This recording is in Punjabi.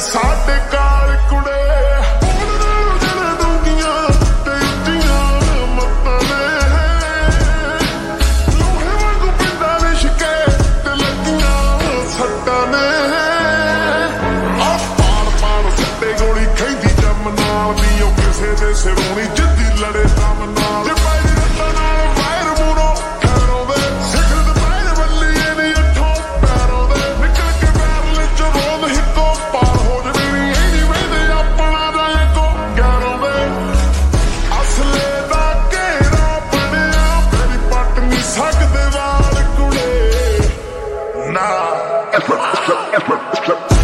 ਸਾਡੇ ਕਾਲ ਕੁੜੇ ਜਿਹੜੇ ਡੂੰਘੀਆਂ ਤੇ ਉੱਚੀਆਂ ਮੱਤਾਂ ਨੇ ਲੋਹੇ ਵਾਂਗੂ ਪਿੰਡਾਂ ਦੇ ਸ਼ਿਕੇ ਤੇ ਲੱਗੀਆਂ ਸੱਟਾਂ ਨੇ ਆ ਪਾੜ ਸੱਟੇ ਗੋਲੀ ਖੈਂਦੀ ਜੰਮ ਨਾਲ ਦੀ ਉਹ ਕਿਸੇ ਦੇ ਸਿਰੋਂ ਨੀ ਜਿੱਦੀ ਲੜੇ ਦਮ ਨਾਲ ਜੇ ਪੈਰੀ ਰੱਤਾਂ ਨਾਲ ਵਾਇਰ ਮੂਰੋਂ ਖੈਰੋਂ ਦੇ ਸਿਖਰ ਦੇ ਪੈਰ ਵੱਲੀ ਇਹਦੀ ਅੱਠੋਂ ਪੈਰੋਂ ਦੇ ਨਿਕਲ ਕੇ ਪੈਰ ਚ ਰੋਂਦ ਹਿੱਕੋ ਪਾਰ ਹੋ ਜਵੇ ਨੀ ਇਹ ਨੀ ਵੇਂਦੇ ਆਪਣਾ ਦਾ ਇੱਕੋ ਗਿਆਰੋਂ ਦੇ ਅਸਲੇ ਦਾ ਘੇਰਾ ਬਣਿਆ ਮੇਰੀ ਪੱਟ ਨੀ ਸਕਦੇ ਵਾਲ ਕੁੜੇ ਨਾ